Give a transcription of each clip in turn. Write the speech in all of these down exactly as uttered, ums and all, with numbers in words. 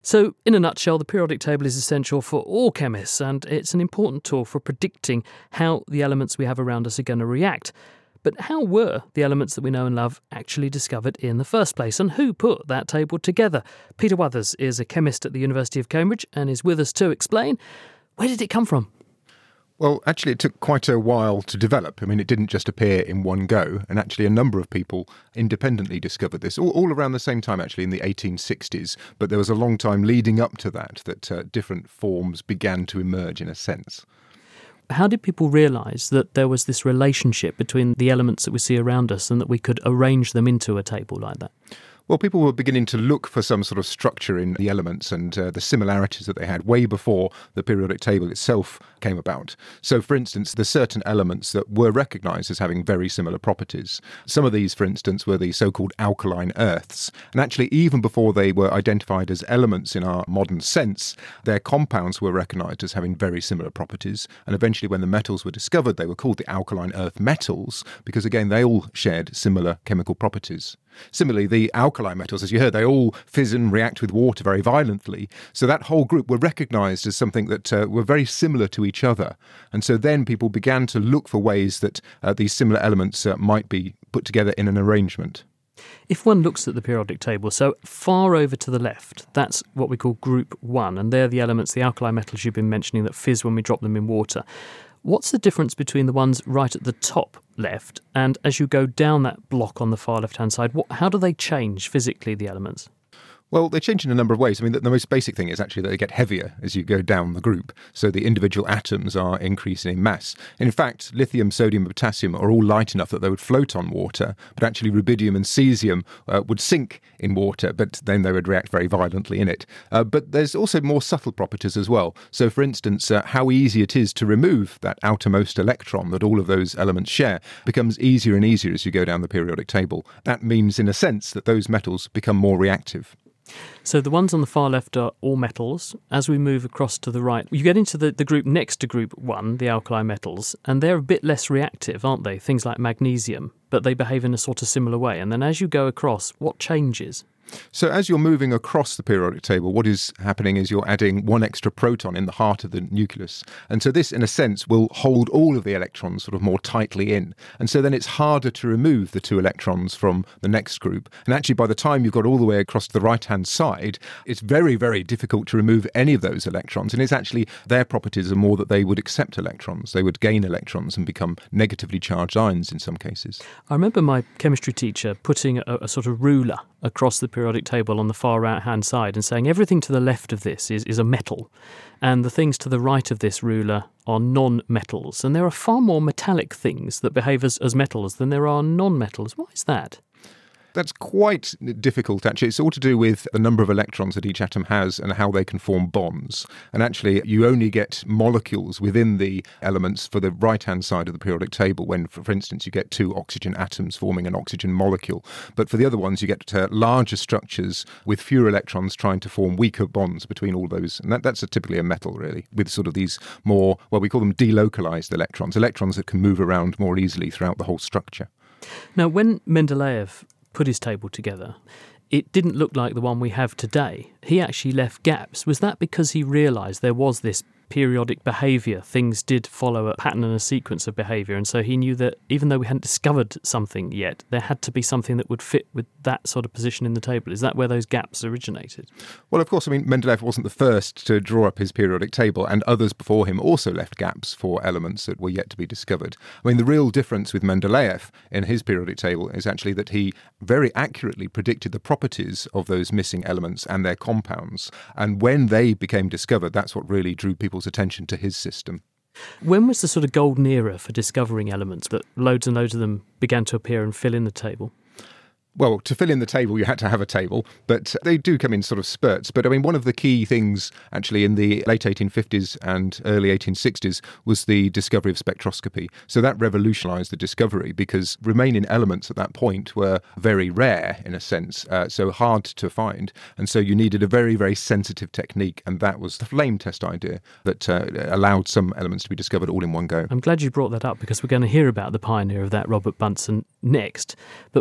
So, in a nutshell, the periodic table is essential for all chemists, and it's an important tool for predicting how the elements we have around us are going to react. But how were the elements that we know and love actually discovered in the first place, and who put that table together? Peter Wuthers is a chemist at the University of Cambridge and is with us to explain. Where did it come from? Well, actually, it took quite a while to develop. I mean, it didn't just appear in one go, and actually a number of people independently discovered this, all, all around the same time, actually, in the eighteen sixties. But there was a long time leading up to that, that uh, different forms began to emerge, in a sense. How did people realise that there was this relationship between the elements that we see around us and that we could arrange them into a table like that? Well, people were beginning to look for some sort of structure in the elements and uh, the similarities that they had way before the periodic table itself came about. So, for instance, there's certain elements that were recognised as having very similar properties. Some of these, for instance, were the so-called alkaline earths. And actually, even before they were identified as elements in our modern sense, their compounds were recognised as having very similar properties. And eventually, when the metals were discovered, they were called the alkaline earth metals because, again, they all shared similar chemical properties. Similarly, the alkali metals, as you heard, they all fission, react with water very violently. So that whole group were recognised as something that uh, were very similar to each other. And so then people began to look for ways that uh, these similar elements uh, might be put together in an arrangement. If one looks at the periodic table, so far over to the left, that's what we call group one, and they're the elements, the alkali metals you've been mentioning, that fizz when we drop them in water. What's the difference between the ones right at the top left and as you go down that block on the far left-hand side, what, how do they change physically, the elements? Well, they change in a number of ways. I mean, the, the most basic thing is actually that they get heavier as you go down the group. So the individual atoms are increasing in mass. And in fact, lithium, sodium, and potassium are all light enough that they would float on water, but actually rubidium and cesium uh, would sink in water, but then they would react very violently in it. Uh, but there's also more subtle properties as well. So, for instance, uh, how easy it is to remove that outermost electron that all of those elements share becomes easier and easier as you go down the periodic table. That means, in a sense, that those metals become more reactive. So the ones on the far left are all metals. As we move across to the right, you get into the, the group next to group one, the alkali metals, and they're a bit less reactive, aren't they? Things like magnesium, but they behave in a sort of similar way. And then as you go across, what changes? So as you're moving across the periodic table, what is happening is you're adding one extra proton in the heart of the nucleus. And so this, in a sense, will hold all of the electrons sort of more tightly in. And so then it's harder to remove the two electrons from the next group. And actually, by the time you've got all the way across to the right-hand side, it's very, very difficult to remove any of those electrons. And it's actually their properties are more that they would accept electrons. They would gain electrons and become negatively charged ions in some cases. I remember my chemistry teacher putting a, a sort of ruler across the periodic table on the far right-hand side and saying everything to the left of this is, is a metal and the things to the right of this ruler are non-metals. And there are far more metallic things that behave as, as metals than there are non-metals. Why is that? That's quite difficult, actually. It's all to do with the number of electrons that each atom has and how they can form bonds. And actually, you only get molecules within the elements for the right-hand side of the periodic table when, for, for instance, you get two oxygen atoms forming an oxygen molecule. But for the other ones, you get uh, larger structures with fewer electrons trying to form weaker bonds between all those. And that, that's a, typically a metal, really, with sort of these more, well, we call them delocalized electrons, electrons that can move around more easily throughout the whole structure. Now, when Mendeleev put his table together, it didn't look like the one we have today. He actually left gaps. Was that because he realised there was this periodic behaviour? Things did follow a pattern and a sequence of behaviour, and so he knew that even though we hadn't discovered something yet, there had to be something that would fit with that sort of position in the table. Is that where those gaps originated? Well, of course, I mean, Mendeleev wasn't the first to draw up his periodic table, and others before him also left gaps for elements that were yet to be discovered. I mean, the real difference with Mendeleev in his periodic table is actually that he very accurately predicted the properties of those missing elements and their compounds, and when they became discovered, that's what really drew people's attention to his system. When was the sort of golden era for discovering elements that loads and loads of them began to appear and fill in the table? Well, to fill in the table, you had to have a table, but they do come in sort of spurts. But I mean, one of the key things actually in the late eighteen fifties and early eighteen sixties was the discovery of spectroscopy. So that revolutionized the discovery because remaining elements at that point were very rare in a sense, uh, so hard to find. And so you needed a very, very sensitive technique. And that was the flame test idea that uh, allowed some elements to be discovered all in one go. I'm glad you brought that up because we're going to hear about the pioneer of that, Robert Bunsen, next. But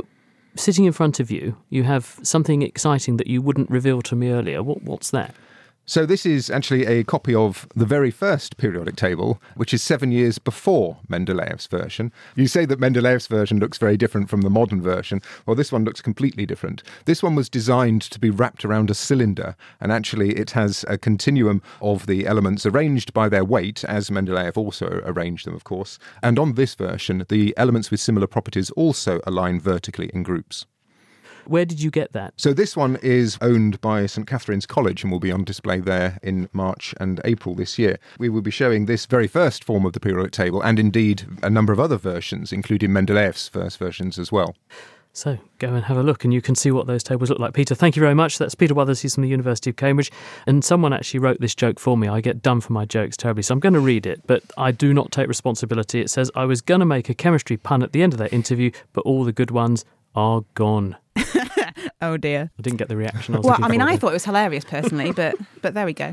sitting in front of you, you have something exciting that you wouldn't reveal to me earlier. What, what's that? So this is actually a copy of the very first periodic table, which is seven years before Mendeleev's version. You say that Mendeleev's version looks very different from the modern version. Well, this one looks completely different. This one was designed to be wrapped around a cylinder, and actually it has a continuum of the elements arranged by their weight, as Mendeleev also arranged them, of course. And on this version, the elements with similar properties also align vertically in groups. Where did you get that? So this one is owned by St Catherine's College and will be on display there in March and April this year. We will be showing this very first form of the periodic table and indeed a number of other versions, including Mendeleev's first versions as well. So go and have a look and you can see what those tables look like. Peter, thank you very much. That's Peter Wothersey from the University of Cambridge. And someone actually wrote this joke for me. I get done for my jokes terribly, so I'm going to read it, but I do not take responsibility. It says, I was going to make a chemistry pun at the end of that interview, but all the good ones are gone. Oh dear. I didn't get the reaction I was Well, looking I mean, for I there. thought it was hilarious personally, but but there we go.